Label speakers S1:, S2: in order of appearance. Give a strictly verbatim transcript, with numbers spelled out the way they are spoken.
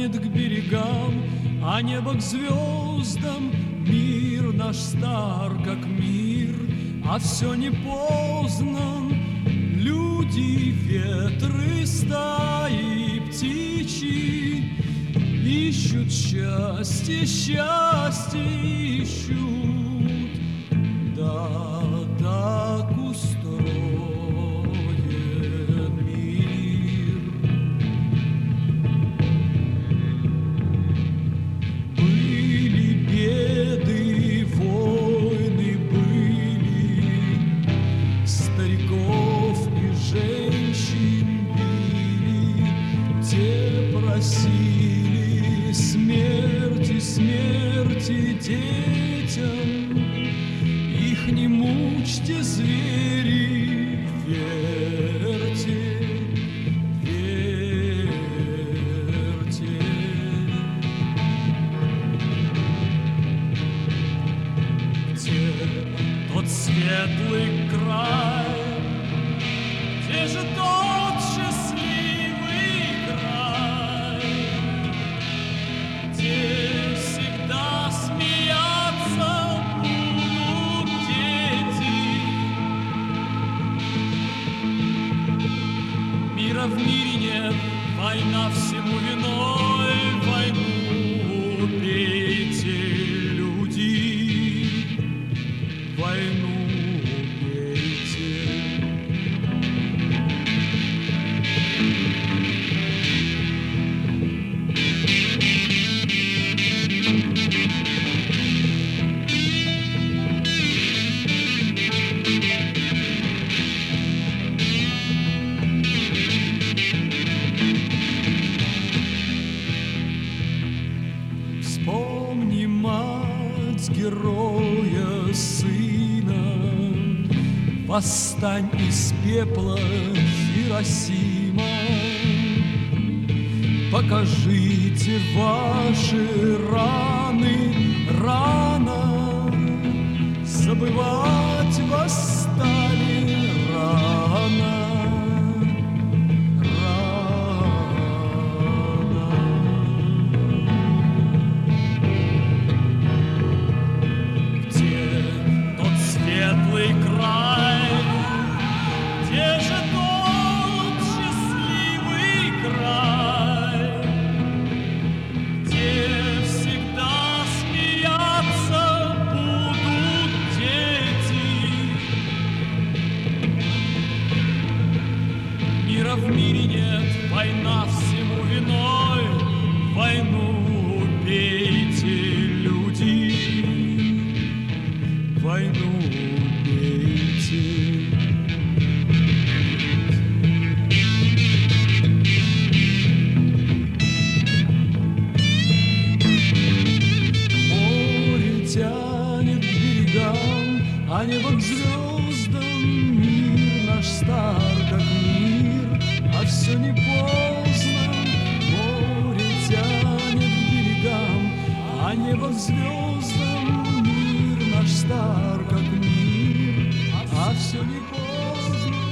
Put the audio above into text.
S1: тянет к берегам, а небо к звездам. Мир наш стар, как мир, а все не познан. Люди, ветры, стаи, птичьи ищут счастье, счастье ищут. Да, так устроен мир. Были беды, войны были, стариков и женщин били, те просили смерти, смерти детям. Их не мучьте, звери, верьте, верьте. Где тот светлый край, где же тот счастливый край, где всегда смеяться будут дети. Мира в мире нет, война всему виной. Войну убейте, люди, войну убейте. Вспомни мать героя сына, восстань из пепла, Хиросима. Покажите ваши раны, рано забывать восстали рано. Светлый край, где же тот счастливый край, где всегда смеяться будут дети. Мира в мире нет, война всему виной. Войну убейте, люди, войну убейте. Море тянет к берегам, а небо к звездам. Мир наш стар, как мир, а все не поздно. Море тянет к берегам, а небо к звездам. Мир наш стар, как мир, а все не поздно.